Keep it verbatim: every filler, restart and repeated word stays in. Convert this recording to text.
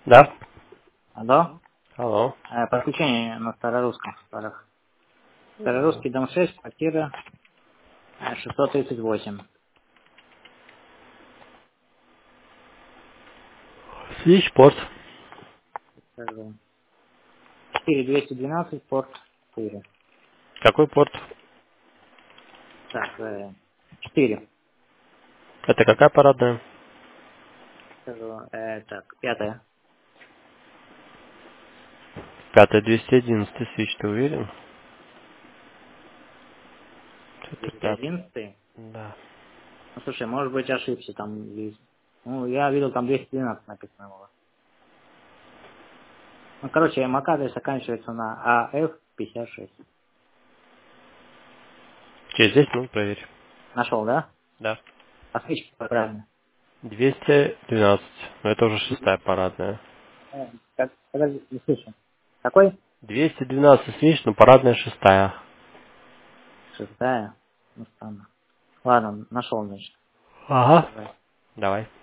Да. Алло. Алло. Э, Подключение на старорусском. Старых. Старорусский дом шесть, квартира э, шестьсот тридцать восемь. Switch порт. Скажу. четыре двести двенадцать, порт четыре. Какой порт? Так, э, четыре. Это какая парадная? Скажу, э, так, пятое. Пятая, двести одиннадцатый Switch, ты уверен? Это двести пятый. одиннадцать. Да. Ну, слушай, может быть, ошибся там есть. Ну, я видел, там двести двенадцать написано было. Ну, короче, МАК-адрес заканчивается на АФ пятьдесят шесть. Через десять минут проверь. Нашел, да? Да. А свечка правильно. двести двенадцать. Но это уже шестая парадная. Э, как- Подожди, не слышу. Какой? двести двенадцать Switch, но парадная шестая. Шестая. Ну, странно. Ладно, нашел, значит. Ага. Давай. Давай.